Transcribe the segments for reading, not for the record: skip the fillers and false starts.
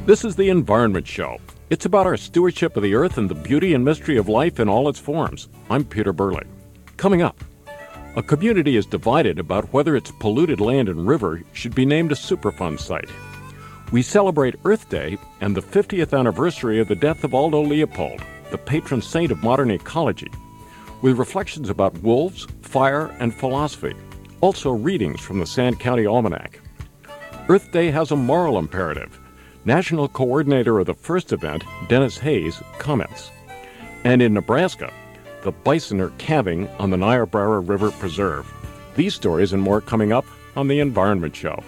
This is the Environment Show. It's about our stewardship of the earth and the beauty and mystery of life in all its forms. I'm Peter Burley. Coming up, a community is divided about whether its polluted land and river should be named a Superfund site. We celebrate Earth Day and the 50th anniversary of the death of Aldo Leopold, the patron saint of modern ecology, with reflections about wolves, fire, and philosophy. Also readings from the Sand County Almanac. Earth Day has a moral imperative. National coordinator of the first event, Dennis Hayes, comments. And in Nebraska, the bison are calving on the Niobrara River Preserve. These stories and more coming up on The Environment Show.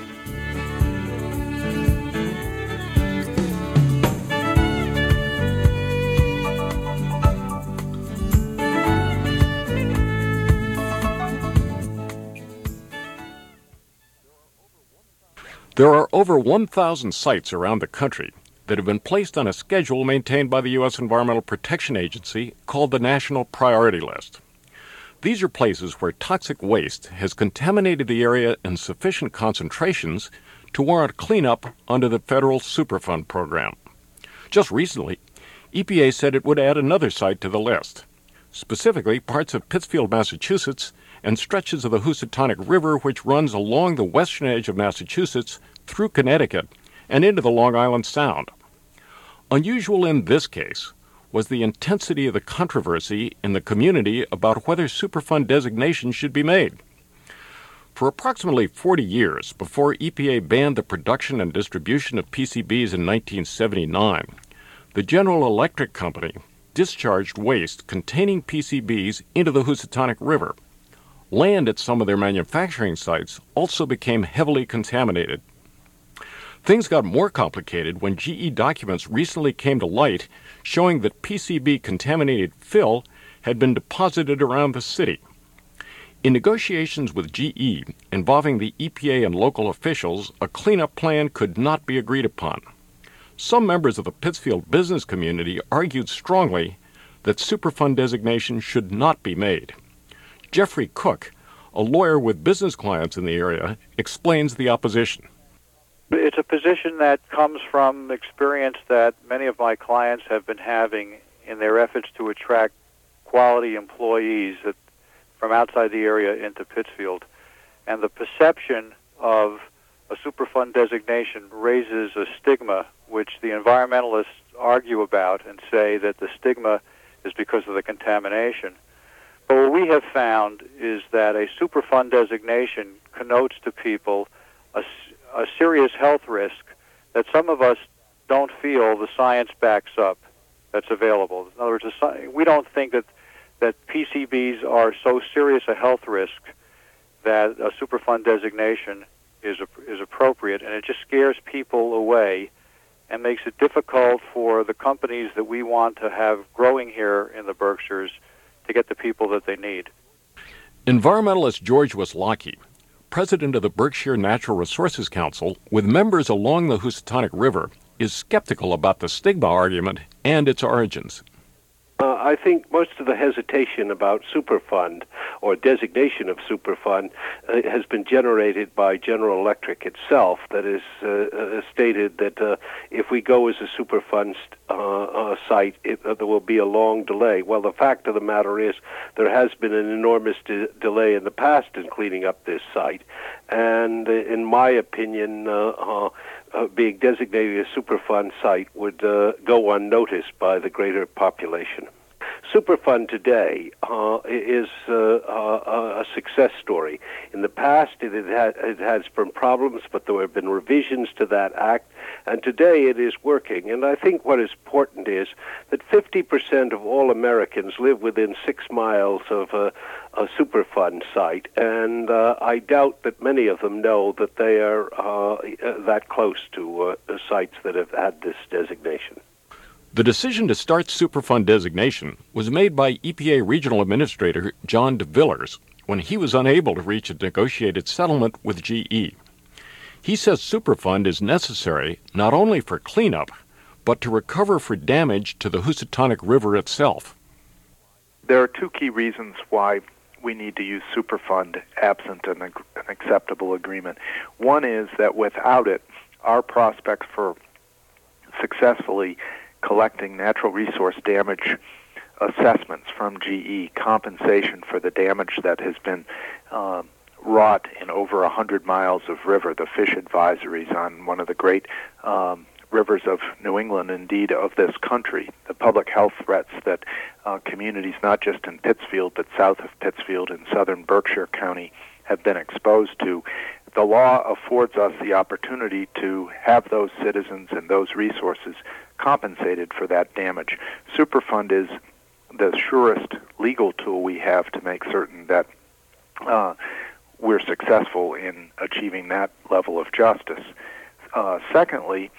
There are over 1,000 sites around the country that have been placed on a schedule maintained by the U.S. Environmental Protection Agency called the National Priority List. These are places where toxic waste has contaminated the area in sufficient concentrations to warrant cleanup under the federal Superfund program. Just recently, EPA said it would add another site to the list, specifically parts of Pittsfield, Massachusetts, and stretches of the Housatonic River, which runs along the western edge of Massachusetts through Connecticut and into the Long Island Sound. Unusual in this case was the intensity of the controversy in the community about whether Superfund designation should be made. For approximately 40 years before EPA banned the production and distribution of PCBs in 1979, the General Electric Company discharged waste containing PCBs into the Housatonic River. Land at some of their manufacturing sites also became heavily contaminated. Things got more complicated when GE documents recently came to light showing that PCB-contaminated fill had been deposited around the city. In negotiations with GE involving the EPA and local officials, a cleanup plan could not be agreed upon. Some members of the Pittsfield business community argued strongly that Superfund designation should not be made. Jeffrey Cook, a lawyer with business clients in the area, explains the opposition. It's a position that comes from experience that many of my clients have been having in their efforts to attract quality employees from outside the area into Pittsfield. And the perception of a Superfund designation raises a stigma, which the environmentalists argue about and say that the stigma is because of the contamination. But what we have found is that a Superfund designation connotes to people a serious health risk that some of us don't feel the science backs up that's available. In other words, we don't think that PCBs are so serious a health risk that a Superfund designation is appropriate, and it just scares people away and makes it difficult for the companies that we want to have growing here in the Berkshires to get the people that they need. Environmentalist George Wislocki, president of the Berkshire Natural Resources Council, with members along the Housatonic River, is skeptical about the stigma argument and its origins. I think most of the hesitation about Superfund or designation of Superfund has been generated by General Electric itself. That is stated that if we go as a Superfund site, there will be a long delay. Well, the fact of the matter is there has been an enormous delay in the past in cleaning up this site. And in my opinion, being designated a Superfund site would go unnoticed by the greater population. Superfund today is a success story. In the past, it has been problems, but there have been revisions to that act, and today it is working. And I think what is important is that 50% of all Americans live within 6 miles of a Superfund site, and I doubt that many of them know that they are that close to sites that have had this designation. The decision to start Superfund designation was made by EPA Regional Administrator John DeVillers when he was unable to reach a negotiated settlement with GE. He says Superfund is necessary not only for cleanup, but to recover for damage to the Housatonic River itself. There are 2 key reasons why we need to use Superfund absent an acceptable agreement. One is that without it, our prospects for successfully collecting natural resource damage assessments from GE, compensation for the damage that has been wrought in over 100 miles of river, the fish advisories on one of the great rivers of New England, indeed of this country, the public health threats that communities not just in Pittsfield but south of Pittsfield in southern Berkshire County have been exposed to. The law affords us the opportunity to have those citizens and those resources compensated for that damage. Superfund is the surest legal tool we have to make certain that we're successful in achieving that level of justice. Secondly,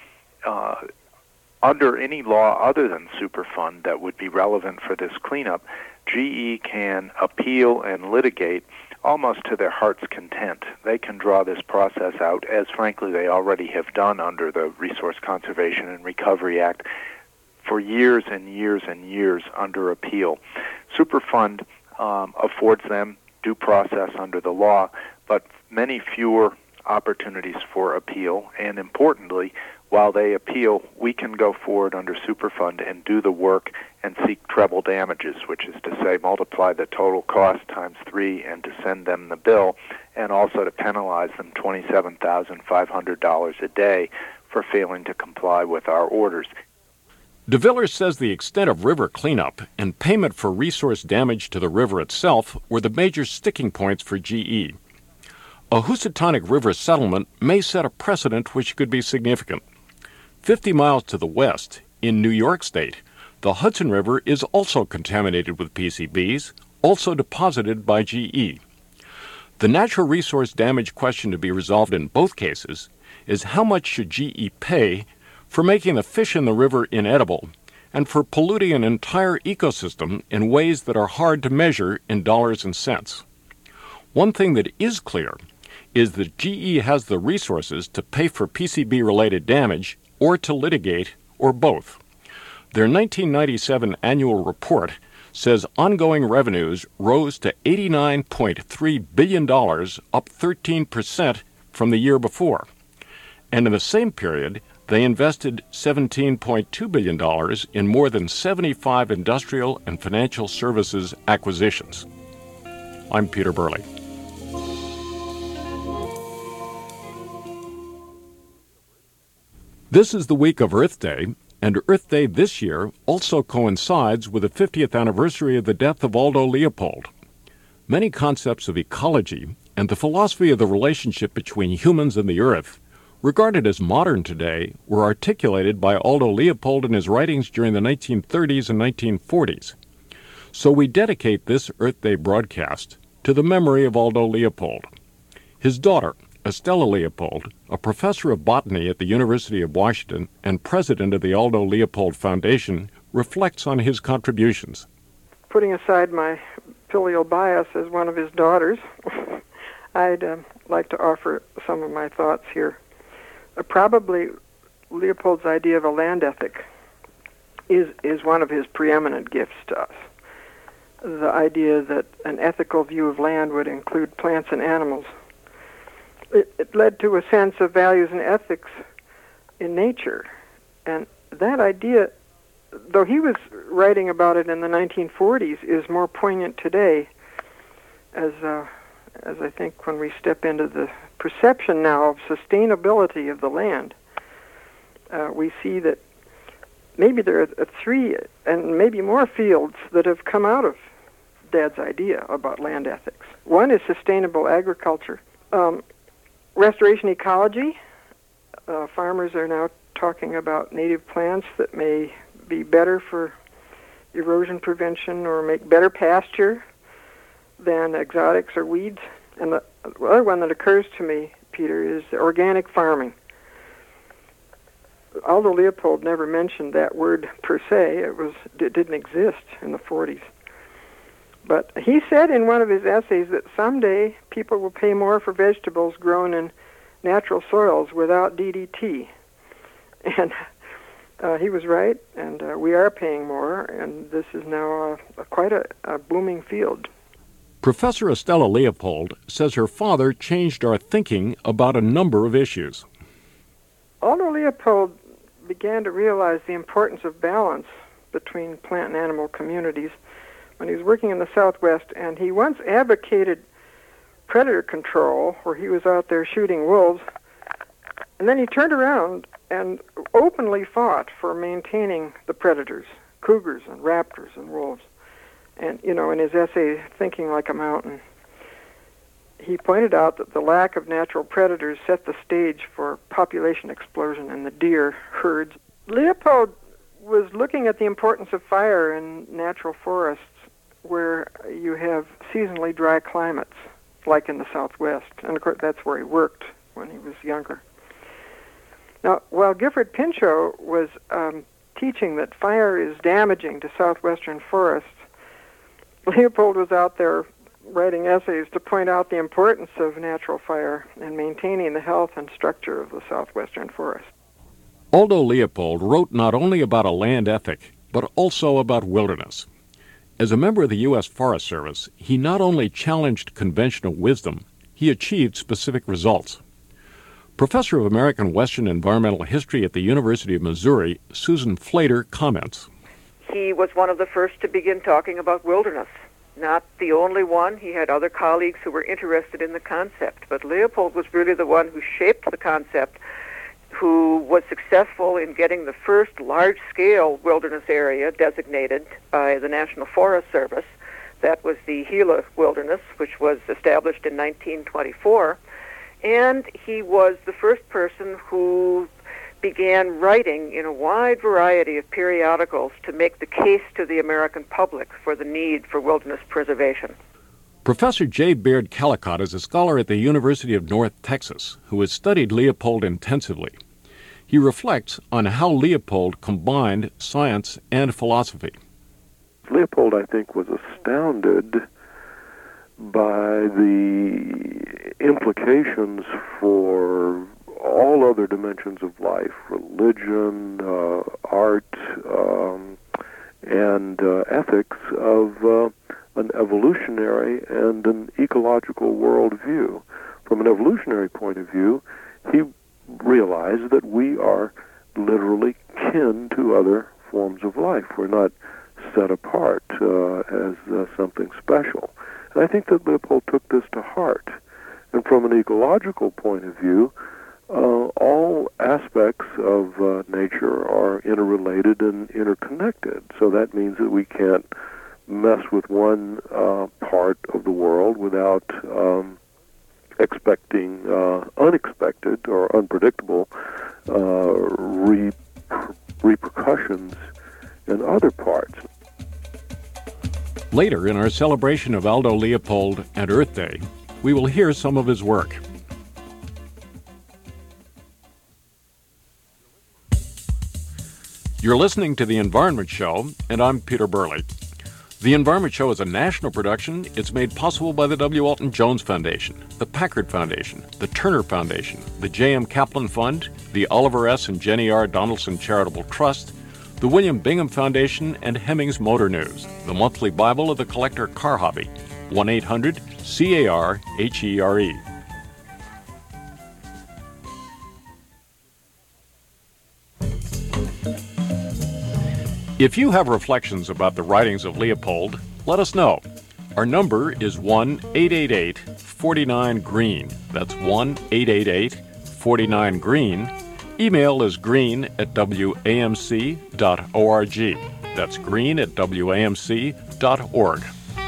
under any law other than Superfund that would be relevant for this cleanup, GE can appeal and litigate almost to their heart's content. They can draw this process out, as frankly they already have done under the Resource Conservation and Recovery Act, for years and years and years under appeal. Superfund affords them due process under the law, but many fewer opportunities for appeal, and importantly, while they appeal, we can go forward under Superfund and do the work and seek treble damages, which is to say multiply the total cost times 3 and to send them the bill, and also to penalize them $27,500 a day for failing to comply with our orders. DeVillers says the extent of river cleanup and payment for resource damage to the river itself were the major sticking points for GE. A Housatonic River settlement may set a precedent which could be significant. 50 miles to the west, in New York State, the Hudson River is also contaminated with PCBs, also deposited by GE. The natural resource damage question to be resolved in both cases is how much should GE pay for making the fish in the river inedible and for polluting an entire ecosystem in ways that are hard to measure in dollars and cents. One thing that is clear is that GE has the resources to pay for PCB-related damage or to litigate, or both. Their 1997 annual report says ongoing revenues rose to $89.3 billion, up 13% from the year before. And in the same period, they invested $17.2 billion in more than 75 industrial and financial services acquisitions. I'm Peter Burley. This is the week of Earth Day, and Earth Day this year also coincides with the 50th anniversary of the death of Aldo Leopold. Many concepts of ecology and the philosophy of the relationship between humans and the Earth, regarded as modern today, were articulated by Aldo Leopold in his writings during the 1930s and 1940s. So we dedicate this Earth Day broadcast to the memory of Aldo Leopold. His daughter, Estella Leopold, a professor of botany at the University of Washington and president of the Aldo Leopold Foundation, reflects on his contributions. Putting aside my filial bias as one of his daughters, I'd like to offer some of my thoughts here. Probably Leopold's idea of a land ethic is one of his preeminent gifts to us. The idea that an ethical view of land would include plants and animals. It led to a sense of values and ethics in nature. And that idea, though he was writing about it in the 1940s, is more poignant today as I think when we step into the perception now of sustainability of the land. We see that maybe there are 3 and maybe more fields that have come out of Dad's idea about land ethics. One is sustainable agriculture. Restoration ecology. Farmers are now talking about native plants that may be better for erosion prevention or make better pasture than exotics or weeds. And the other one that occurs to me, Peter, is organic farming. Aldo Leopold never mentioned that word per se. It didn't exist in the 40s. But he said in one of his essays that someday people will pay more for vegetables grown in natural soils without DDT. And he was right, and we are paying more, and this is now quite a booming field. Professor Estella Leopold says her father changed our thinking about a number of issues. Aldo Leopold began to realize the importance of balance between plant and animal communities when he was working in the Southwest, and he once advocated predator control where he was out there shooting wolves, and then he turned around and openly fought for maintaining the predators, cougars and raptors and wolves. And, you know, in his essay, Thinking Like a Mountain, he pointed out that the lack of natural predators set the stage for population explosion in the deer herds. Leopold was looking at the importance of fire in natural forests where you have seasonally dry climates, like in the Southwest. And, of course, that's where he worked when he was younger. Now, while Gifford Pinchot was teaching that fire is damaging to southwestern forests, Leopold was out there writing essays to point out the importance of natural fire and maintaining the health and structure of the southwestern forest. Aldo Leopold wrote not only about a land ethic, but also about wilderness. As a member of the U.S. Forest Service, he not only challenged conventional wisdom, he achieved specific results. Professor of American Western Environmental History at the University of Missouri, Susan Flater, comments. He was one of the first to begin talking about wilderness. Not the only one. He had other colleagues who were interested in the concept. But Leopold was really the one who shaped the concept, who was successful in getting the first large-scale wilderness area designated by the National Forest Service. That was the Gila Wilderness, which was established in 1924. And he was the first person who began writing in a wide variety of periodicals to make the case to the American public for the need for wilderness preservation. Professor J. Baird Callicott is a scholar at the University of North Texas who has studied Leopold intensively. He reflects on how Leopold combined science and philosophy. Leopold, I think, was astounded by the implications for all other dimensions of life, religion, art, and ethics of an evolutionary and an ecological worldview. From an evolutionary point of view, he realized that we are literally kin to other forms of life. We're not set apart as something special. And I think that Leopold took this to heart. And from an ecological point of view, all aspects of nature are interrelated and interconnected. So that means that we can't mess with one part of the world without expecting unexpected or unpredictable repercussions in other parts. Later, in our celebration of Aldo Leopold and Earth Day, we will hear some of his work. You're listening to The Environment Show, and I'm Peter Burley. The Environment Show is a national production. It's made possible by the W. Alton Jones Foundation, the Packard Foundation, the Turner Foundation, the J.M. Kaplan Fund, the Oliver S. and Jenny R. Donaldson Charitable Trust, the William Bingham Foundation, and Hemmings Motor News, the monthly Bible of the collector car hobby. 1-800-CAR-HERE. If you have reflections about the writings of Leopold, let us know. Our number is 1-888-49-GREEN. That's 1-888-49-GREEN. Email is green@wamc.org. That's green@wamc.org.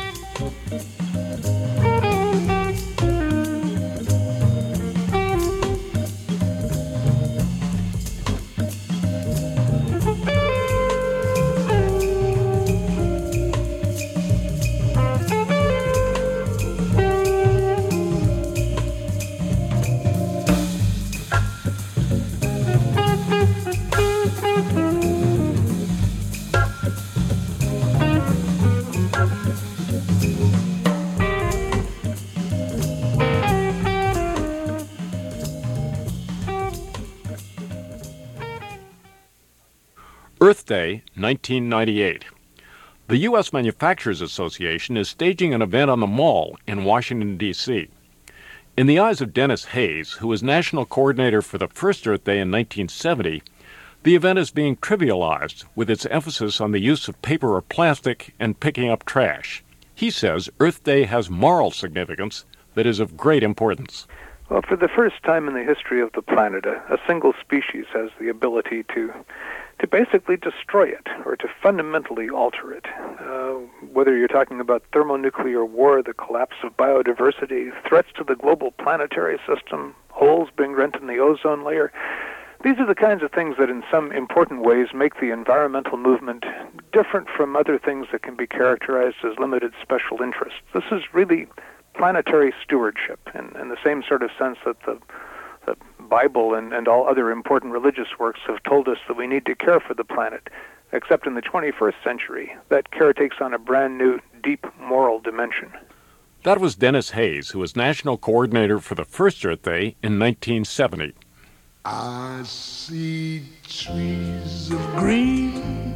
Earth Day, 1998. The U.S. Manufacturers Association is staging an event on the Mall in Washington, D.C. In the eyes of Dennis Hayes, who was national coordinator for the first Earth Day in 1970, The event is being trivialized with its emphasis on the use of paper or plastic and picking up trash. He says Earth Day has moral significance that is of great importance. Well, for the first time in the history of the planet, a single species has the ability to basically destroy it or to fundamentally alter it. Whether you're talking about thermonuclear war, the collapse of biodiversity, threats to the global planetary system, holes being rent in the ozone layer, these are the kinds of things that in some important ways make the environmental movement different from other things that can be characterized as limited special interests. This is really planetary stewardship in the same sort of sense that the Bible and all other important religious works have told us that we need to care for the planet, except in the 21st century, that care takes on a brand new, deep moral dimension. That was Dennis Hayes, who was national coordinator for the first Earth Day in 1970. I see trees of green,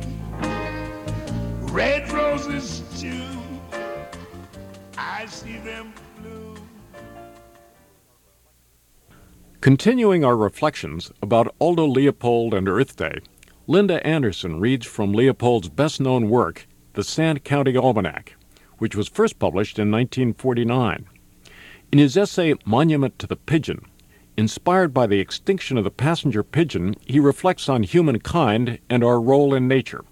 red roses too. I see them blue. Continuing our reflections about Aldo Leopold and Earth Day, Linda Anderson reads from Leopold's best-known work, The Sand County Almanac, which was first published in 1949. In his essay, Monument to the Pigeon, inspired by the extinction of the passenger pigeon, he reflects on humankind and our role in nature.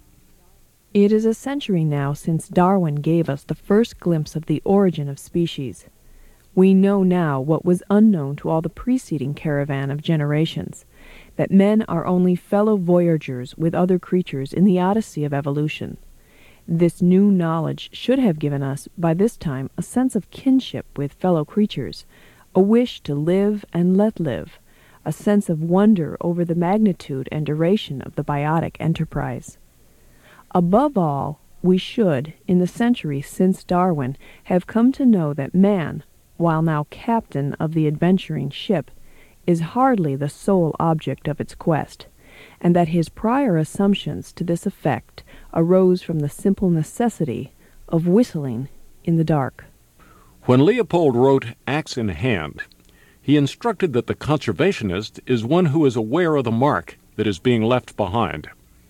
It is a century now since Darwin gave us the first glimpse of the origin of species. We know now what was unknown to all the preceding caravan of generations, that men are only fellow voyagers with other creatures in the odyssey of evolution. This new knowledge should have given us, by this time, a sense of kinship with fellow creatures, a wish to live and let live, a sense of wonder over the magnitude and duration of the biotic enterprise. Above all, we should, in the century since Darwin, have come to know that man, while now captain of the adventuring ship, is hardly the sole object of its quest, and that his prior assumptions to this effect arose from the simple necessity of whistling in the dark. When Leopold wrote Axe in Hand, he instructed that the conservationist is one who is aware of the mark that is being left behind.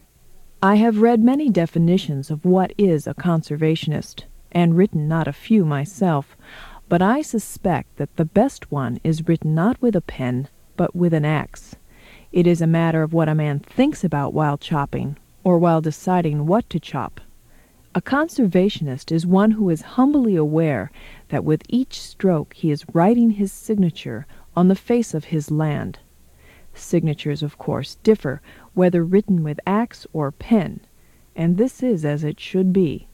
I have read many definitions of what is a conservationist, and written not a few myself, but I suspect that the best one is written not with a pen, but with an axe. It is a matter of what a man thinks about while chopping, or while deciding what to chop. A conservationist is one who is humbly aware that with each stroke he is writing his signature on the face of his land. Signatures, of course, differ whether written with axe or pen, and this is as it should be.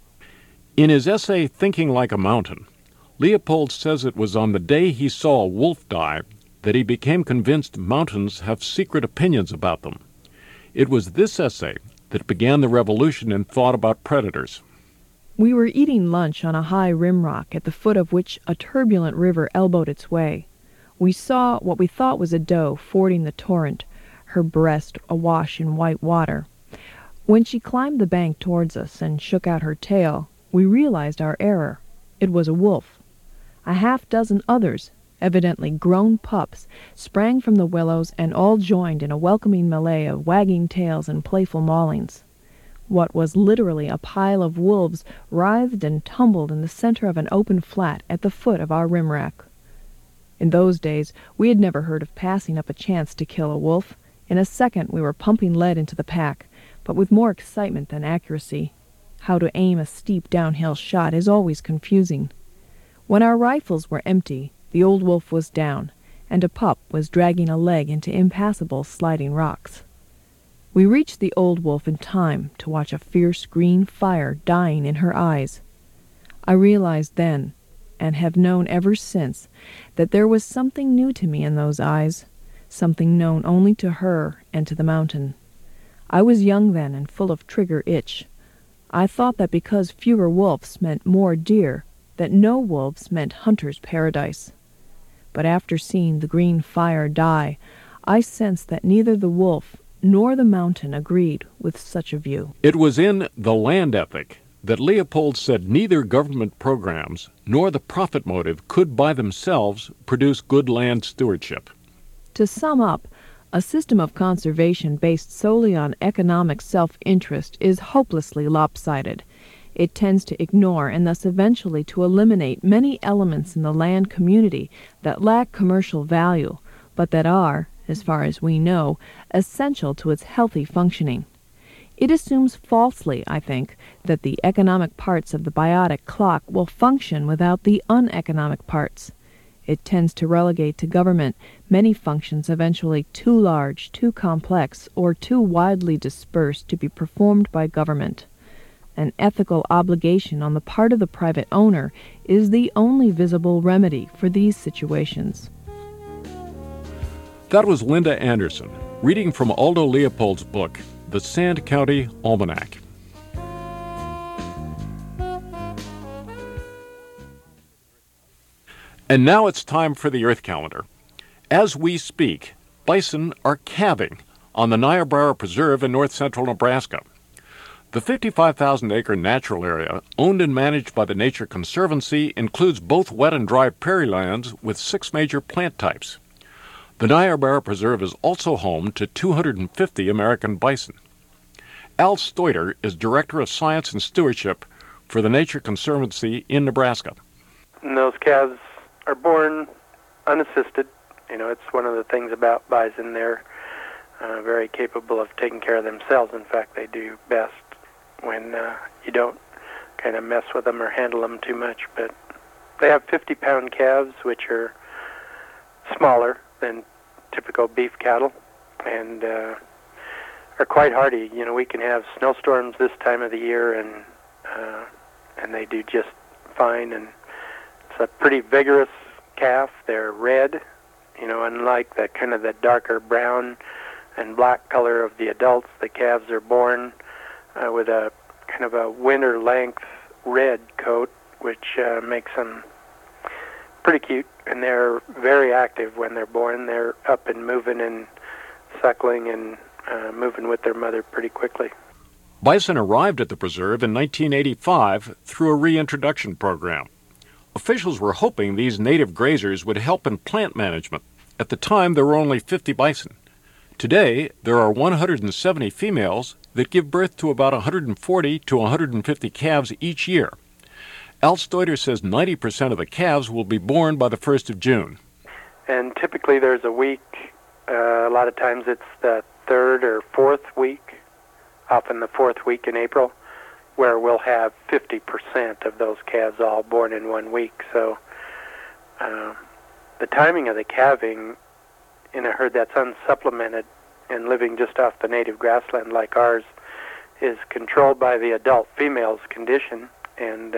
In his essay, Thinking Like a Mountain, Leopold says it was on the day he saw a wolf die that he became convinced mountains have secret opinions about them. It was this essay that began the revolution in thought about predators. We were eating lunch on a high rim rock at the foot of which a turbulent river elbowed its way. We saw what we thought was a doe fording the torrent, her breast awash in white water. When she climbed the bank towards us and shook out her tail, we realized our error. It was a wolf. A half-dozen others, evidently grown pups, sprang from the willows and all joined in a welcoming melee of wagging tails and playful maulings. What was literally a pile of wolves writhed and tumbled in the center of an open flat at the foot of our rim rack. In those days, we had never heard of passing up a chance to kill a wolf. In a second we were pumping lead into the pack, but with more excitement than accuracy. How to aim a steep downhill shot is always confusing. When our rifles were empty, the old wolf was down, and a pup was dragging a leg into impassable sliding rocks. We reached the old wolf in time to watch a fierce green fire dying in her eyes. I realized then, and have known ever since, that there was something new to me in those eyes, something known only to her and to the mountain. I was young then and full of trigger itch. I thought that because fewer wolves meant more deer, that no wolves meant hunter's paradise. But after seeing the green fire die, I sensed that neither the wolf nor the mountain agreed with such a view. It was in The Land Ethic that Leopold said neither government programs nor the profit motive could by themselves produce good land stewardship. To sum up, A system of conservation based solely on economic self-interest is hopelessly lopsided. It tends to ignore and thus eventually to eliminate many elements in the land community that lack commercial value, but that are, as far as we know, essential to its healthy functioning. It assumes falsely, I think, that the economic parts of the biotic clock will function without the uneconomic parts. It tends to relegate to government many functions eventually too large, too complex, or too widely dispersed to be performed by government. An ethical obligation on the part of the private owner is the only visible remedy for these situations. That was Linda Anderson, reading from Aldo Leopold's book, The Sand County Almanac. And now it's time for the Earth Calendar. As we speak, bison are calving on the Niobrara Preserve in north-central Nebraska. The 55,000-acre natural area, owned and managed by the Nature Conservancy, includes both wet and dry prairie lands with 6 major plant types. The Niobrara Preserve is also home to 250 American bison. Al Stoiter is Director of Science and Stewardship for the Nature Conservancy in Nebraska. And those calves are born unassisted. It's one of the things about bison. They're very capable of taking care of themselves. In fact, they do best when you don't kind of mess with them or handle them too much. But they have 50-pound calves, which are smaller than typical beef cattle, and are quite hardy. We can have snowstorms this time of the year, and they do just fine. And it's a pretty vigorous calf. They're red, unlike the kind of the darker brown and black color of the adults. The calves are born with a kind of a winter-length red coat, which makes them pretty cute, and they're very active when they're born. They're up and moving and suckling and moving with their mother pretty quickly. Bison arrived at the preserve in 1985 through a reintroduction program. Officials were hoping these native grazers would help in plant management. At the time, there were only 50 bison. Today, there are 170 females that give birth to about 140 to 150 calves each year. Al Stoiter says 90% of the calves will be born by the 1st of June. And typically there's a week, a lot of times it's the 3rd or 4th week, often the 4th week in April, where we'll have 50% of those calves all born in 1 week. So the timing of the calving in a herd that's unsupplemented and living just off the native grassland like ours is controlled by the adult female's condition, and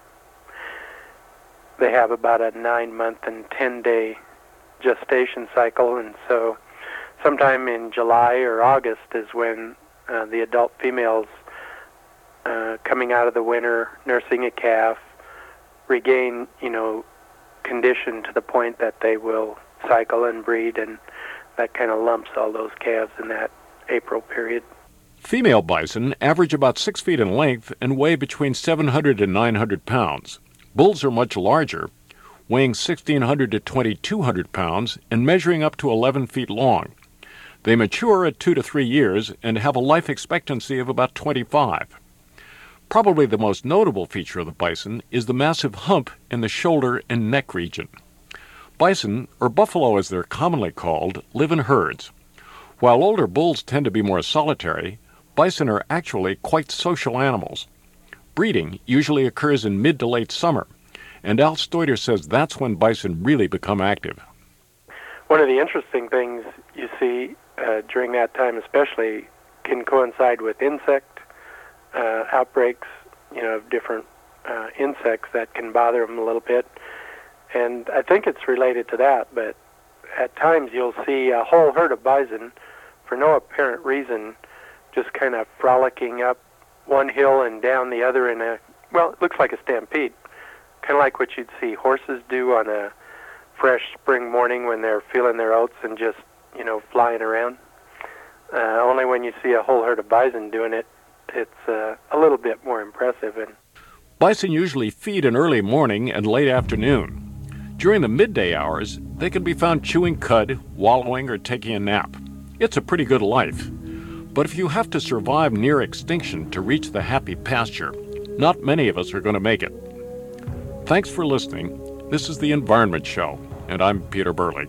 they have about a 9-month and 10-day gestation cycle, and so sometime in July or August is when the adult females coming out of the winter, nursing a calf, regain, condition to the point that they will cycle and breed, and that kind of lumps all those calves in that April period. Female bison average about 6 feet in length and weigh between 700 and 900 pounds. Bulls are much larger, weighing 1,600 to 2,200 pounds and measuring up to 11 feet long. They mature at 2 to 3 years and have a life expectancy of about 25. Probably the most notable feature of the bison is the massive hump in the shoulder and neck region. Bison, or buffalo as they're commonly called, live in herds. While older bulls tend to be more solitary, bison are actually quite social animals. Breeding usually occurs in mid to late summer, and Al Stoiter says that's when bison really become active. One of the interesting things you see during that time especially can coincide with insect outbreaks, of different insects that can bother them a little bit. And I think it's related to that, but at times you'll see a whole herd of bison for no apparent reason just kind of frolicking up one hill and down the other in it looks like a stampede, kind of like what you'd see horses do on a fresh spring morning when they're feeling their oats and just, flying around. Only when you see a whole herd of bison doing it, it's a little bit more impressive. And bison usually feed in early morning and late afternoon. During the midday hours, they can be found chewing cud, wallowing, or taking a nap. It's a pretty good life. But if you have to survive near extinction to reach the happy pasture, not many of us are going to make it. Thanks for listening. This is The Environment Show, and I'm Peter Burley.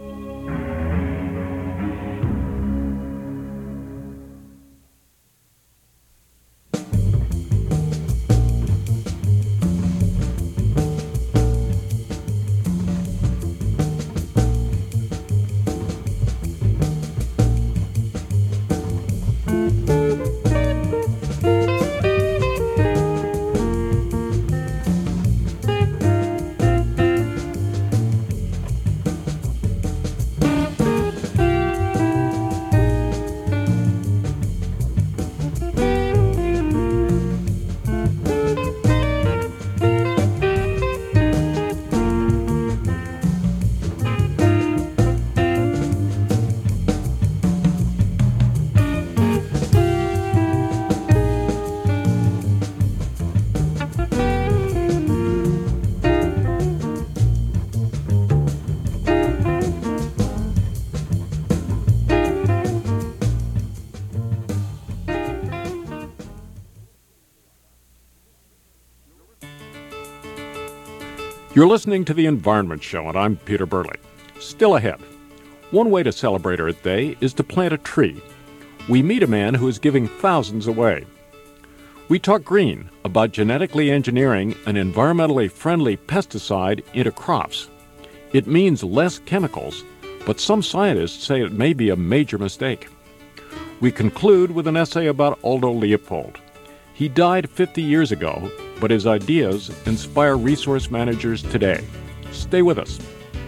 You're listening to The Environment Show, and I'm Peter Burley. Still ahead. One way to celebrate Earth Day is to plant a tree. We meet a man who is giving thousands away. We talk green about genetically engineering an environmentally friendly pesticide into crops. It means less chemicals, but some scientists say it may be a major mistake. We conclude with an essay about Aldo Leopold. He died 50 years ago, but his ideas inspire resource managers today. Stay with us.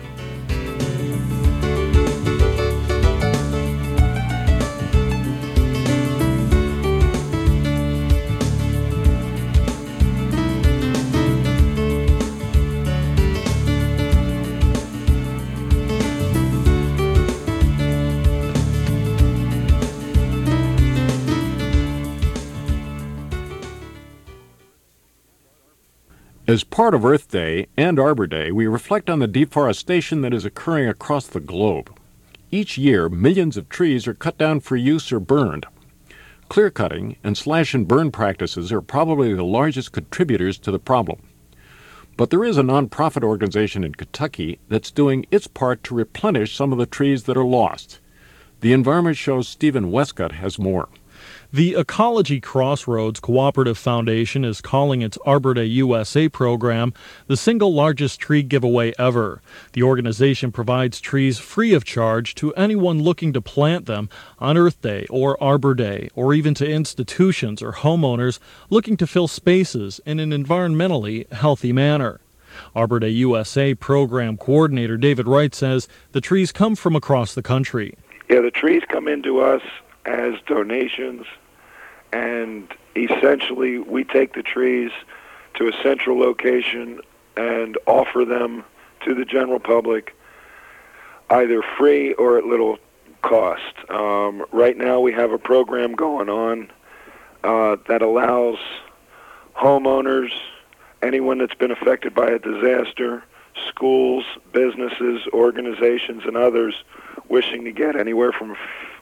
As part of Earth Day and Arbor Day, we reflect on the deforestation that is occurring across the globe. Each year, millions of trees are cut down for use or burned. Clear-cutting and slash-and-burn practices are probably the largest contributors to the problem. But there is a nonprofit organization in Kentucky that's doing its part to replenish some of the trees that are lost. The Environment Show's Stephen Westcott has more. The Ecology Crossroads Cooperative Foundation is calling its Arbor Day USA program the single largest tree giveaway ever. The organization provides trees free of charge to anyone looking to plant them on Earth Day or Arbor Day, or even to institutions or homeowners looking to fill spaces in an environmentally healthy manner. Arbor Day USA program coordinator David Wright says the trees come from across the country. Yeah, the trees come into us as donations, and essentially we take the trees to a central location and offer them to the general public either free or at little cost. Right now we have a program going on that allows homeowners, anyone that's been affected by a disaster, schools, businesses, organizations, and others wishing to get anywhere from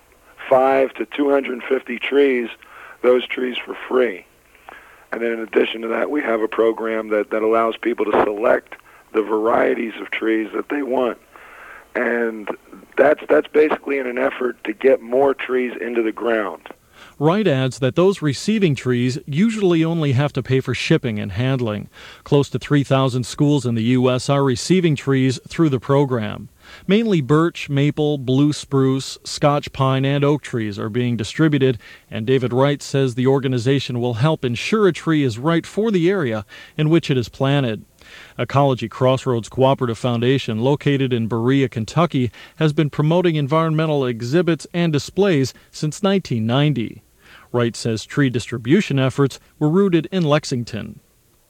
5 to 250 trees, those trees for free. And then in addition to that, we have a program that allows people to select the varieties of trees that they want. And that's basically in an effort to get more trees into the ground. Wright adds that those receiving trees usually only have to pay for shipping and handling. Close to 3,000 schools in the U.S. are receiving trees through the program. Mainly birch, maple, blue spruce, Scotch pine, and oak trees are being distributed, and David Wright says the organization will help ensure a tree is right for the area in which it is planted. Ecology Crossroads Cooperative Foundation, located in Berea, Kentucky, has been promoting environmental exhibits and displays since 1990. Wright says tree distribution efforts were rooted in Lexington.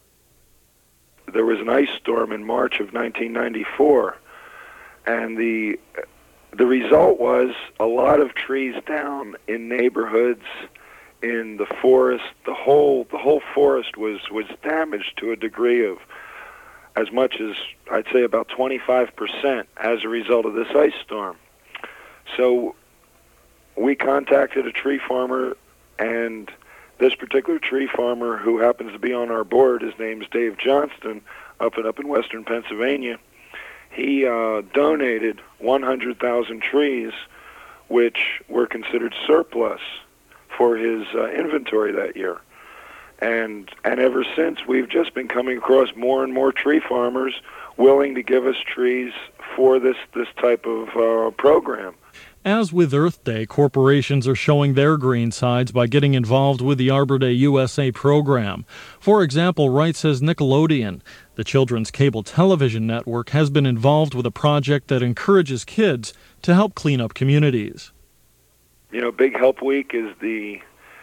There was an ice storm in March of 1994, and the result was a lot of trees down in neighborhoods, in the forest. The whole forest was damaged to a degree of as much as, I'd say, about 25% as a result of this ice storm. So contacted a tree farmer, and this particular tree farmer, who happens to be on our board, his name's Dave Johnston, up in western Pennsylvania. He donated 100,000 trees, which were considered surplus for his inventory that year. And ever since, we've just been coming across more and more tree farmers willing to give us trees for this type of program. As with Earth Day, corporations are showing their green sides by getting involved with the Arbor Day USA program. For example, Wright says Nickelodeon, the children's cable television network, has been involved with a project that encourages kids to help clean up communities. You know, Big Help Week is the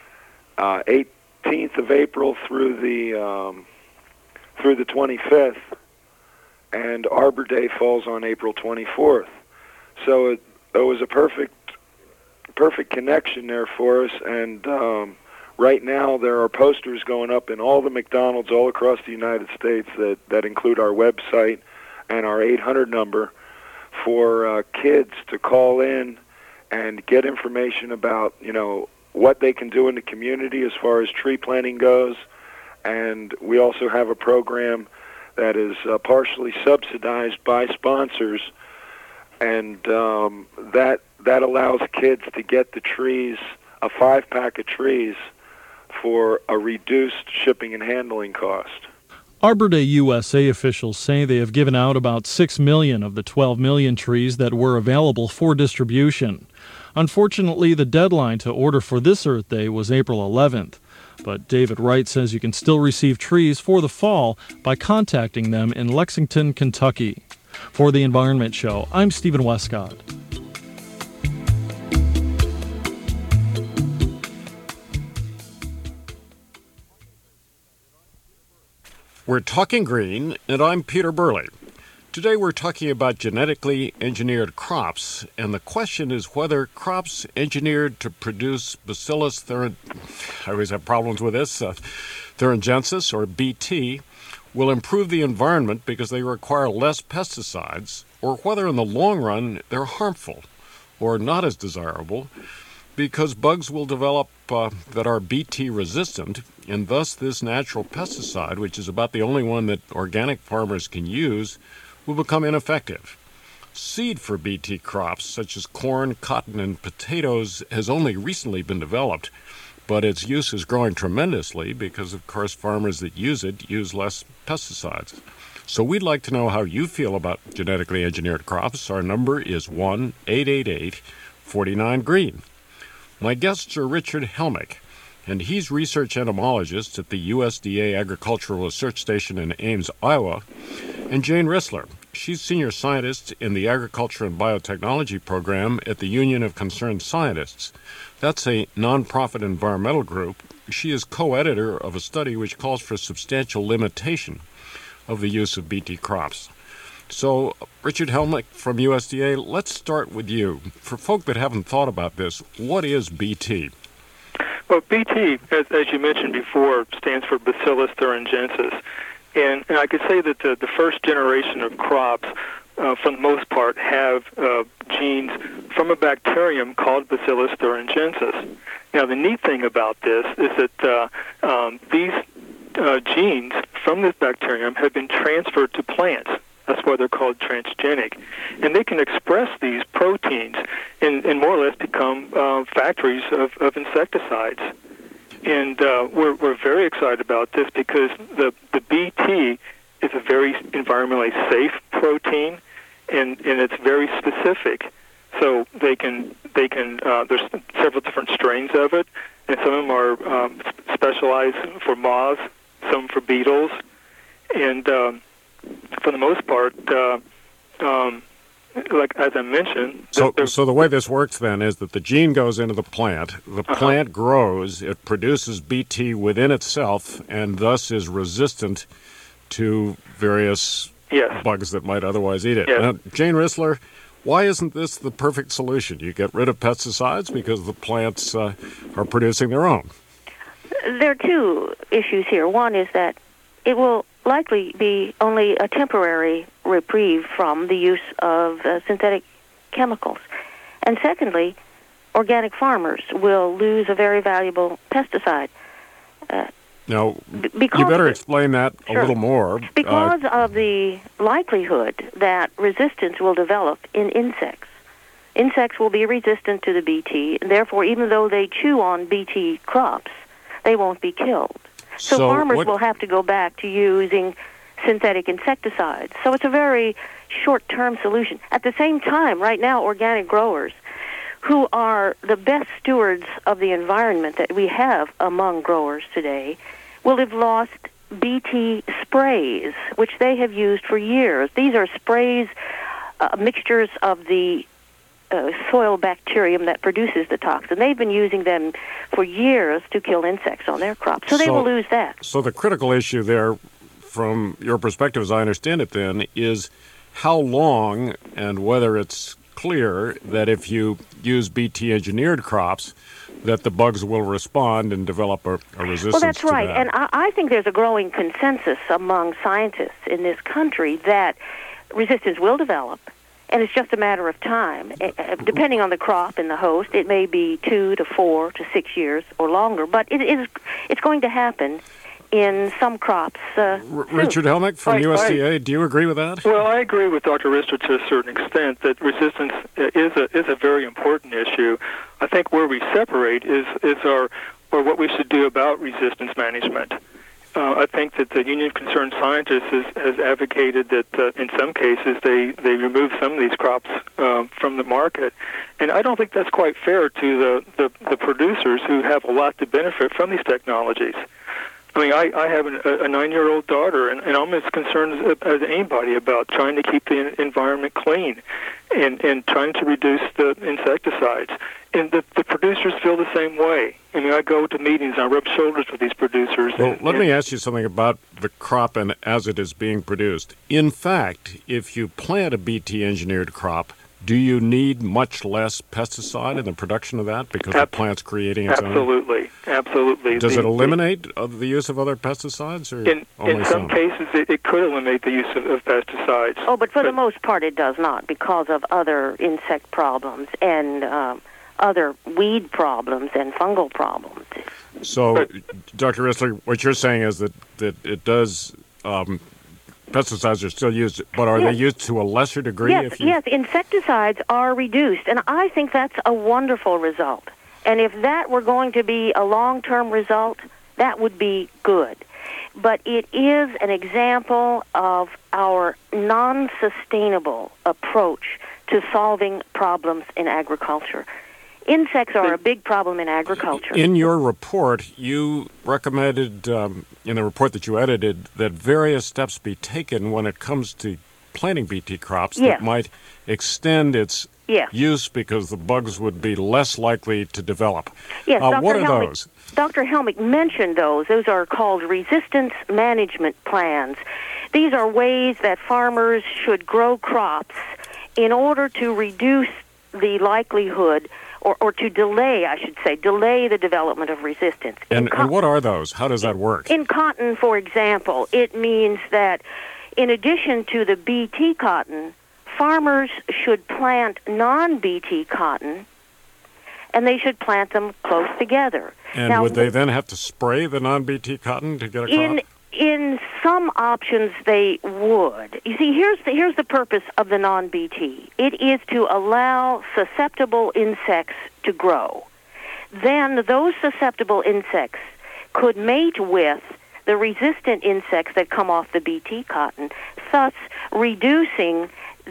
18th of April through the 25th, and Arbor Day falls on April 24th. So it was a perfect connection there for us, and right now there are posters going up in all the McDonald's all across the United States that include our website and our 800 number for kids to call in and get information about, you know, what they can do in the community as far as tree planting goes. And we also have a program that is partially subsidized by sponsors, and that allows kids to get the trees, a 5-pack of trees, for a reduced shipping and handling cost. Arbor Day USA officials say they have given out about 6 million of the 12 million trees that were available for distribution. Unfortunately, the deadline to order for this Earth Day was April 11th. But David Wright says you can still receive trees for the fall by contacting them in Lexington, Kentucky. For The Environment Show, I'm Stephen Westcott. We're talking green, and I'm Peter Burley. Today we're talking about genetically engineered crops, and the question is whether crops engineered to produce Bacillus I always have problems with this, thuringiensis, or BT, will improve the environment because they require less pesticides, or whether in the long run they're harmful or not as desirable because bugs will develop that are BT resistant, and thus this natural pesticide, which is about the only one that organic farmers can use, will become ineffective. Seed for BT crops, such as corn, cotton, and potatoes, has only recently been developed, but its use is growing tremendously because, of course, farmers that use it use less pesticides. So we'd like to know how you feel about genetically engineered crops. Our number is 1-888-49-GREEN. My guests are Richard Helmick, and he's research entomologist at the USDA Agricultural Research Station in Ames, Iowa, and Jane Rissler. She's senior scientist in the Agriculture and Biotechnology program at the Union of Concerned Scientists. That's a nonprofit environmental group. She is co-editor of a study which calls for substantial limitation of the use of BT crops. So, Richard Helmick from USDA, let's start with you. For folk that haven't thought about this, what is BT? Well, BT, as you mentioned before, stands for Bacillus thuringiensis. And I could say that the first generation of crops, for the most part, have genes from a bacterium called Bacillus thuringiensis. Now, the neat thing about this is that these genes from this bacterium have been transferred to plants. That's why they're called transgenic. And they can express these proteins and more or less become factories of insecticides. And we're very excited about this because the BT is a very environmentally safe protein, and it's very specific. So they can there's several different strains of it, and some of them are specialized for moths, some for beetles, and for the most part, like as I mentioned. So the way this works then is that the gene goes into the plant grows, it produces BT within itself, and thus is resistant to various bugs that might otherwise eat it. Yes. Now, Jane Rissler, why isn't this the perfect solution? You get rid of pesticides because the plants are producing their own. There are two issues here. One is that it will likely be only a temporary reprieve from the use of synthetic chemicals. And secondly, organic farmers will lose a very valuable pesticide. Now, you better explain that a little more. Because of the likelihood that resistance will develop in insects. Insects will be resistant to the BT, and therefore, even though they chew on BT crops, they won't be killed. So farmers will have to go back to using synthetic insecticides. So it's a very short-term solution. At the same time, right now, organic growers, who are the best stewards of the environment that we have among growers today, will have lost BT sprays, which they have used for years. These are sprays, mixtures of the soil bacterium that produces the toxin. They've been using them for years to kill insects on their crops, so they will lose that. So the critical issue there, from your perspective, as I understand it then, is how long and whether it's clear that if you use BT-engineered crops, that the bugs will respond and develop a resistance. Well, that's right. That. And I think there's a growing consensus among scientists in this country that resistance will develop, and it's just a matter of time. Depending on the crop and the host, it may be 2 to 4 to 6 years or longer, but it's going to happen in some crops. Richard Helmick from USDA, do you agree with that? Well, I agree with Dr. Rister to a certain extent that resistance is a very important issue. I think where we separate is what we should do about resistance management. I think that the Union of Concerned Scientists has advocated that in some cases they remove some of these crops from the market, and I don't think that's quite fair to the producers who have a lot to benefit from these technologies. I mean, I have a 9-year-old daughter, and I'm as concerned as anybody about trying to keep the environment clean and trying to reduce the insecticides. And the producers feel the same way. I mean, I go to meetings, I rub shoulders with these producers. Well, let me ask you something about the crop and as it is being produced. In fact, if you plant a BT-engineered crop, do you need much less pesticide in the production of that because the plant's creating its own? Absolutely. Does it eliminate the use of other pesticides? Or in some cases, it could eliminate the use of pesticides. Oh, but for the most part, it does not because of other insect problems and other weed problems and fungal problems. So, Dr. Rissler, what you're saying is that it does... pesticides are still used, but are they used to a lesser degree? Yes, insecticides are reduced, and I think that's a wonderful result. And if that were going to be a long-term result, that would be good. But it is an example of our non-sustainable approach to solving problems in agriculture. Insects are a big problem in agriculture. In your report, you recommended, in the report that you edited, that various steps be taken when it comes to planting BT crops that might extend its use because the bugs would be less likely to develop. Yes, what are those? Dr. Helmick mentioned those. Those are called resistance management plans. These are ways that farmers should grow crops in order to reduce the likelihood or to delay, I should say, delay the development of resistance. And what are those? How does that work? In cotton, for example, it means that in addition to the BT cotton, farmers should plant non-BT cotton, and they should plant them close together. And now, would they then have to spray the non-BT cotton to get a crop? In some options, they would. You see, here's the purpose of the non-BT. It is to allow susceptible insects to grow. Then those susceptible insects could mate with the resistant insects that come off the BT cotton, thus reducing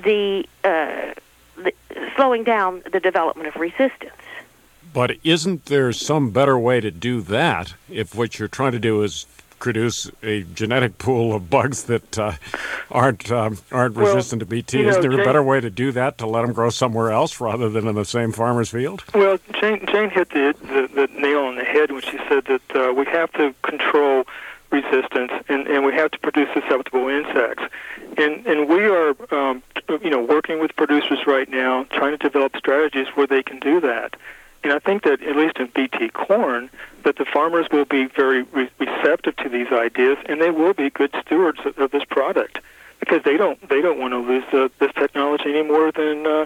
slowing down the development of resistance. But isn't there some better way to do that if what you're trying to do is produce a genetic pool of bugs that aren't resistant to BT? Is there a better way to do that, to let them grow somewhere else rather than in the same farmer's field? Well, Jane hit the nail on the head when she said that we have to control resistance and we have to produce susceptible insects. And we are working with producers right now trying to develop strategies where they can do that. And I think that, at least in BT corn, that the farmers will be very receptive to these ideas, and they will be good stewards of this product because they don't want to lose this technology any more than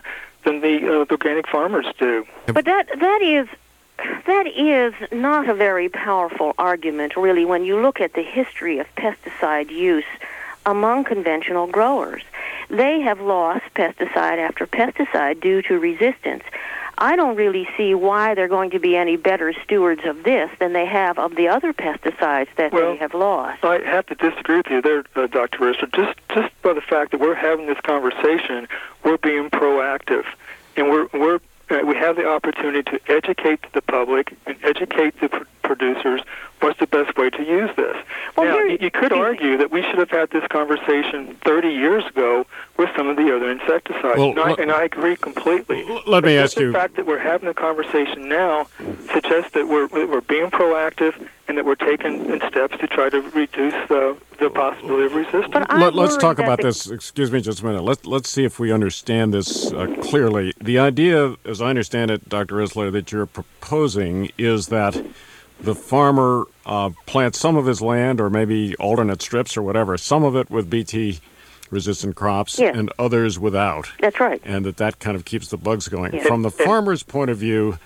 than the organic farmers do. But that is not a very powerful argument, really, when you look at the history of pesticide use among conventional growers. They have lost pesticide after pesticide due to resistance. I don't really see why they're going to be any better stewards of this than they have of the other pesticides that they have lost. I have to disagree with you there, Dr. Rister. Just by the fact that we're having this conversation, we're being proactive, and we have the opportunity to educate the public and educate the producers what's the best way to use this. Well, now, you could argue that we should have had this conversation 30 years ago with some of the other insecticides, and I agree completely. Let me ask you. The fact that we're having a conversation now suggests that we're being proactive and that we're taking steps to try to reduce the possibility of resistance. Let's talk about this. Excuse me just a minute. Let's see if we understand this clearly. The idea, as I understand it, Dr. Isler, that you're proposing is that the farmer plants some of his land, or maybe alternate strips or whatever, some of it with BT-resistant crops and others without. That's right. And that kind of keeps the bugs going. Yes. From the farmer's point of view,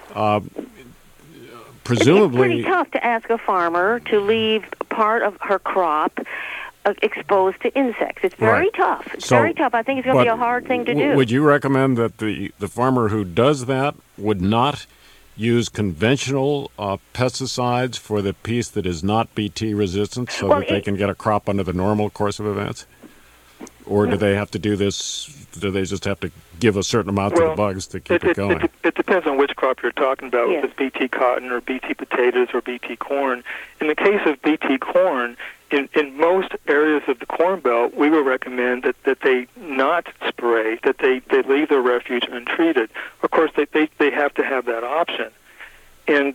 presumably... It's pretty tough to ask a farmer to leave part of her crop exposed to insects. It's very tough. It's very tough. I think it's going to be a hard thing to do. Would you recommend that the farmer who does that would not use conventional pesticides for the piece that is not BT resistant so that they can get a crop under the normal course of events? Or do they have to do this, do they just have to give a certain amount to the bugs to keep it going? It depends on which crop you're talking about, if it's BT cotton or BT potatoes or BT corn. In the case of BT corn, in most areas of the Corn Belt, we would recommend that they not spray, that they leave their refuge untreated. Of course, they have to have that option, and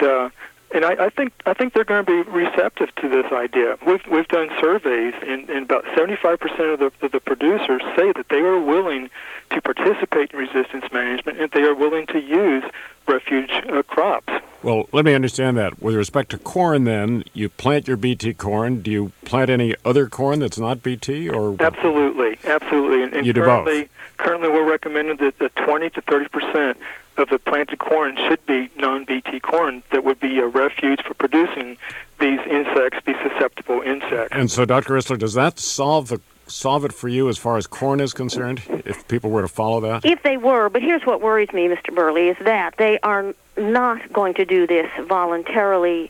I think they're going to be receptive to this idea. We've done surveys, and about 75% of the producers say that they are willing to participate in resistance management, and they are willing to use refuge crops. Well, let me understand that. With respect to corn, then, you plant your BT corn. Do you plant any other corn that's not BT? Or Absolutely. And you do both? Currently, we're recommending that 20 to 30% of the planted corn should be non-BT corn that would be a refuge for producing these insects, these susceptible insects. And so, Dr. Isler, does that solve it for you as far as corn is concerned, if people were to follow that? If they were, but here's what worries me, Mr. Burley, is that they are not going to do this voluntarily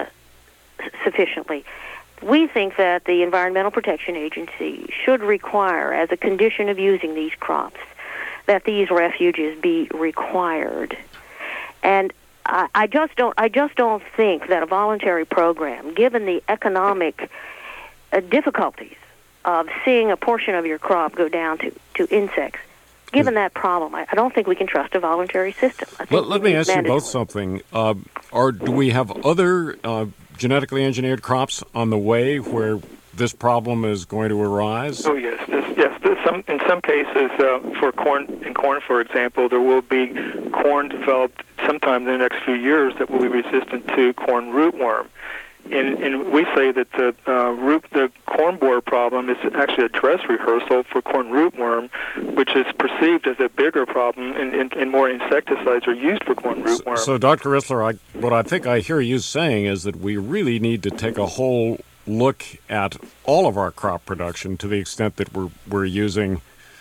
sufficiently. We think that the Environmental Protection Agency should require, as a condition of using these crops, that these refuges be required. And I just don't think that a voluntary program, given the economic difficulties of seeing a portion of your crop go down to insects, given that problem, I don't think we can trust a voluntary system. Let me ask you both something. Do we have other genetically engineered crops on the way where this problem is going to arise? Oh, yes. In some cases, for corn, for example, there will be corn developed sometime in the next few years that will be resistant to corn rootworm. And we say that the corn borer problem is actually a dress rehearsal for corn rootworm, which is perceived as a bigger problem, and more insecticides are used for corn rootworm. So, Dr. Isler, what I think I hear you saying is that we really need to take a whole look at all of our crop production to the extent that we're using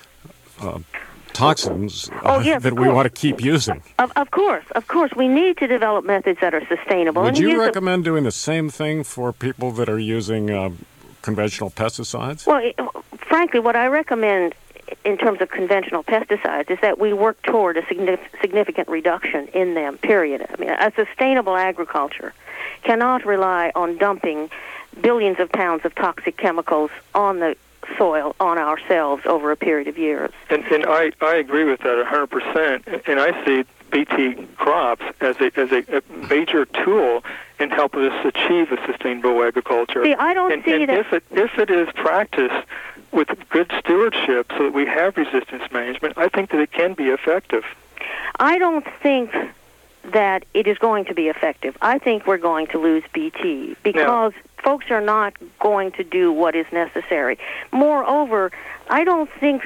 toxins that we want to keep using. Of course, we need to develop methods that are sustainable. Would you recommend doing the same thing for people that are using conventional pesticides? Well, frankly, what I recommend in terms of conventional pesticides is that we work toward a significant reduction in them, period. I mean, a sustainable agriculture cannot rely on dumping billions of pounds of toxic chemicals on the soil, on ourselves, over a period of years. And I agree with that 100%. And I see BT crops as a major tool in helping us achieve a sustainable agriculture. See, I don't see that. If it is practiced with good stewardship so that we have resistance management, I think that it can be effective. I don't think that it is going to be effective. I think we're going to lose BT because folks are not going to do what is necessary. Moreover, I don't think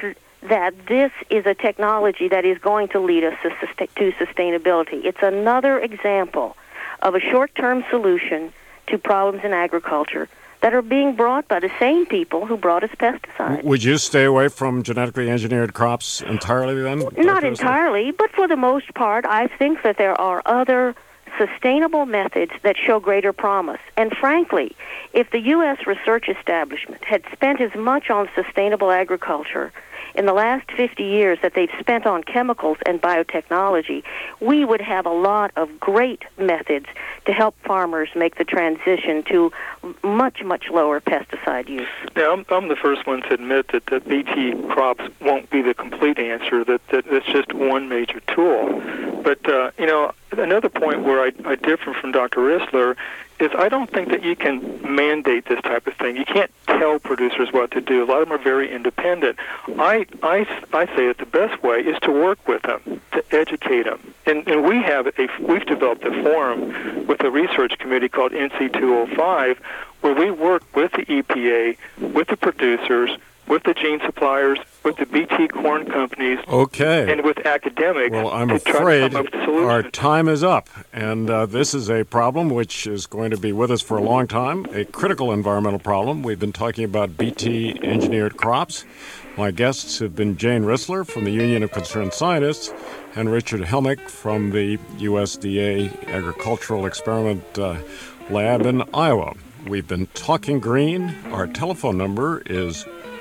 that this is a technology that is going to lead us to sustainability. It's another example of a short-term solution to problems in agriculture that are being brought by the same people who brought us pesticides. Would you stay away from genetically engineered crops entirely then? Not entirely, but for the most part, I think that there are other sustainable methods that show greater promise. And frankly, if the U.S. research establishment had spent as much on sustainable agriculture in the last 50 years that they've spent on chemicals and biotechnology, we would have a lot of great methods to help farmers make the transition to much, much lower pesticide use. Now, I'm the first one to admit that BT crops won't be the complete answer, that it's just one major tool. But, another point where I differ from Dr. Rissler is I don't think that you can mandate this type of thing. You can't tell producers what to do. A lot of them are very independent. I say that the best way is to work with them, to educate them. And we've developed a forum with a research committee called NC205 where we work with the EPA, with the producers, with the gene suppliers, with the BT corn companies, and with academics. Well, I'm to afraid try to come up with solutions. our time is up, and this is a problem which is going to be with us for a long time, a critical environmental problem. We've been talking about BT engineered crops. My guests have been Jane Rissler from the Union of Concerned Scientists and Richard Helmick from the USDA Agricultural Experiment Lab in Iowa. We've been talking green. Our telephone number is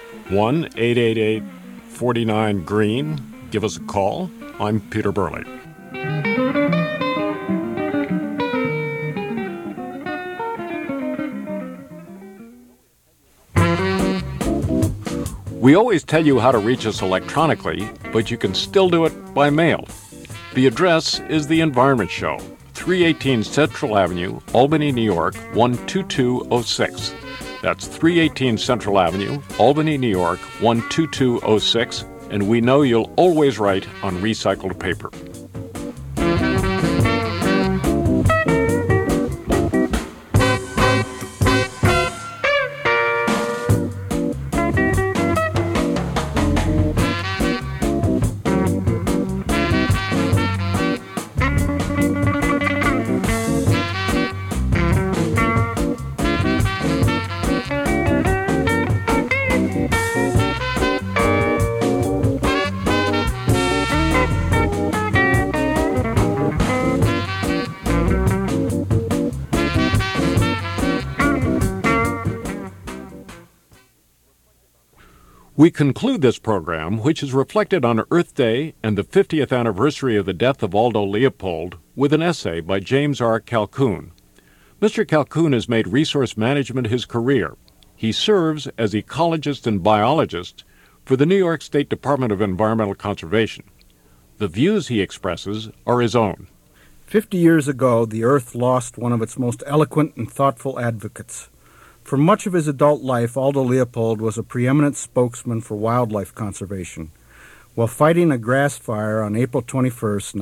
1-888-49-GREEN. Give us a call. I'm Peter Burley. We always tell you how to reach us electronically, but you can still do it by mail. The address is The Environment Show, 318 Central Avenue, Albany, New York, 12206. That's 318 Central Avenue, Albany, New York, 12206, and we know you'll always write on recycled paper. We conclude this program, which is reflected on Earth Day and the 50th anniversary of the death of Aldo Leopold, with an essay by James R. Calhoun. Mr. Calhoun has made resource management his career. He serves as ecologist and biologist for the New York State Department of Environmental Conservation. The views he expresses are his own. 50 years ago, the Earth lost one of its most eloquent and thoughtful advocates. For much of his adult life, Aldo Leopold was a preeminent spokesman for wildlife conservation. While fighting a grass fire on April 21,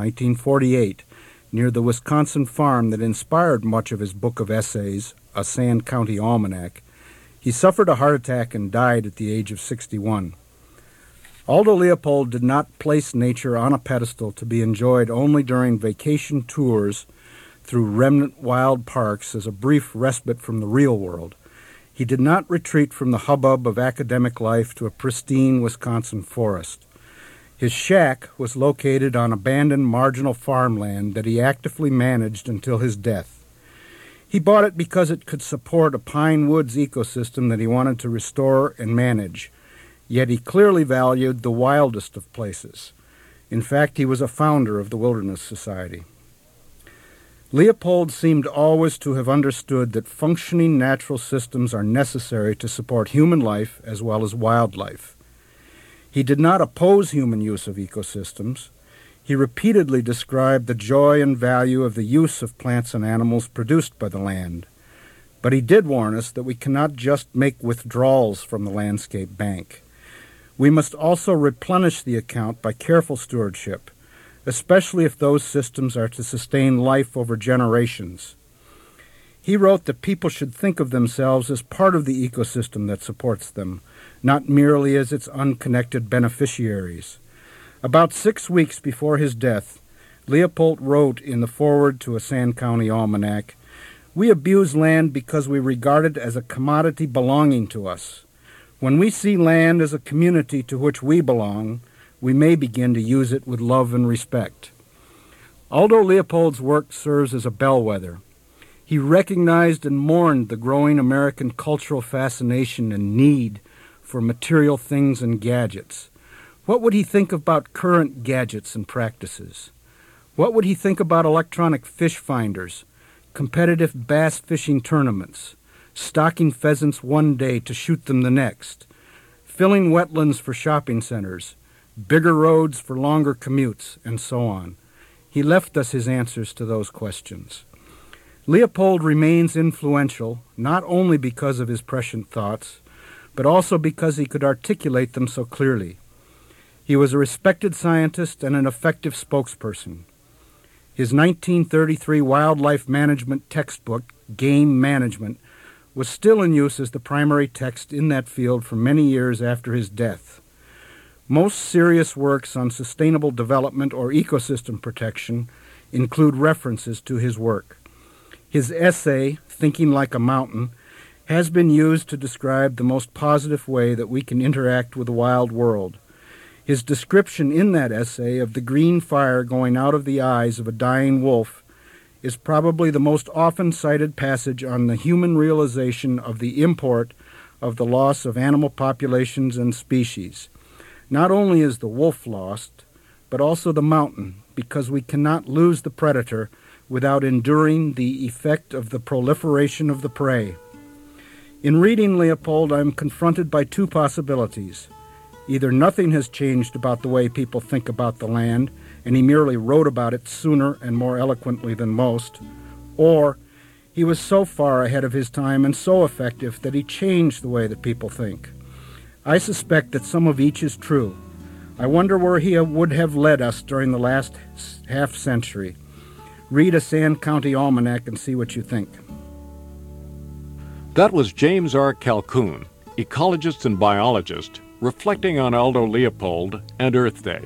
1948, near the Wisconsin farm that inspired much of his book of essays, A Sand County Almanac, he suffered a heart attack and died at the age of 61. Aldo Leopold did not place nature on a pedestal to be enjoyed only during vacation tours through remnant wild parks as a brief respite from the real world. He did not retreat from the hubbub of academic life to a pristine Wisconsin forest. His shack was located on abandoned marginal farmland that he actively managed until his death. He bought it because it could support a pine woods ecosystem that he wanted to restore and manage, yet he clearly valued the wildest of places. In fact, he was a founder of the Wilderness Society. Leopold seemed always to have understood that functioning natural systems are necessary to support human life as well as wildlife. He did not oppose human use of ecosystems. He repeatedly described the joy and value of the use of plants and animals produced by the land. But he did warn us that we cannot just make withdrawals from the landscape bank. We must also replenish the account by careful stewardship, especially if those systems are to sustain life over generations. He wrote that people should think of themselves as part of the ecosystem that supports them, not merely as its unconnected beneficiaries. About 6 weeks before his death, Leopold wrote in the foreword to a Sand County Almanac, "We abuse land because we regard it as a commodity belonging to us. When we see land as a community to which we belong, we may begin to use it with love and respect." Aldo Leopold's work serves as a bellwether. He recognized and mourned the growing American cultural fascination and need for material things and gadgets. What would he think about current gadgets and practices? What would he think about electronic fish finders, competitive bass fishing tournaments, stocking pheasants one day to shoot them the next, filling wetlands for shopping centers, bigger roads for longer commutes, and so on? He left us his answers to those questions. Leopold remains influential not only because of his prescient thoughts, but also because he could articulate them so clearly. He was a respected scientist and an effective spokesperson. His 1933 wildlife management textbook, Game Management, was still in use as the primary text in that field for many years after his death. Most serious works on sustainable development or ecosystem protection include references to his work. His essay, Thinking Like a Mountain, has been used to describe the most positive way that we can interact with the wild world. His description in that essay of the green fire going out of the eyes of a dying wolf is probably the most often cited passage on the human realization of the import of the loss of animal populations and species. Not only is the wolf lost, but also the mountain, because we cannot lose the predator without enduring the effect of the proliferation of the prey. In reading Leopold, I am confronted by two possibilities. Either nothing has changed about the way people think about the land, and he merely wrote about it sooner and more eloquently than most, or he was so far ahead of his time and so effective that he changed the way that people think. I suspect that some of each is true. I wonder where he would have led us during the last half-century. Read a Sand County Almanac and see what you think. That was James R. Calhoun, ecologist and biologist, reflecting on Aldo Leopold and Earth Day.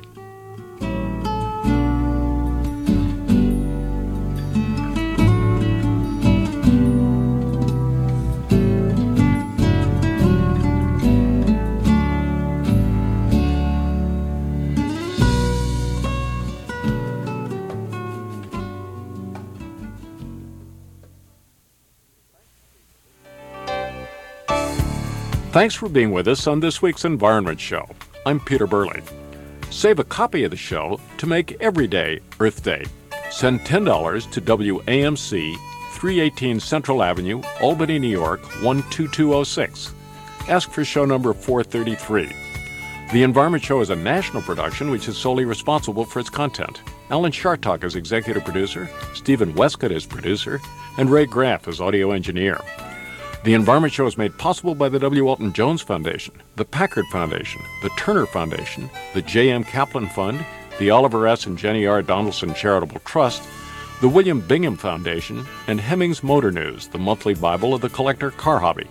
Thanks for being with us on this week's Environment Show. I'm Peter Burley. Save a copy of the show to make every day Earth Day. Send $10 to WAMC, 318 Central Avenue, Albany, New York, 12206. Ask for show number 433. The Environment Show is a national production which is solely responsible for its content. Alan Chartock is executive producer, Stephen Westcott is producer, and Ray Graff is audio engineer. The Environment Show is made possible by the W. Walton Jones Foundation, the Packard Foundation, the Turner Foundation, the J.M. Kaplan Fund, the Oliver S. and Jenny R. Donaldson Charitable Trust, the William Bingham Foundation, and Hemmings Motor News, the monthly Bible of the collector car hobby.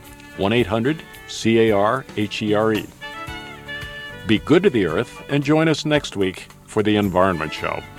1-800-CAR-HERE. Be good to the earth and join us next week for the Environment Show.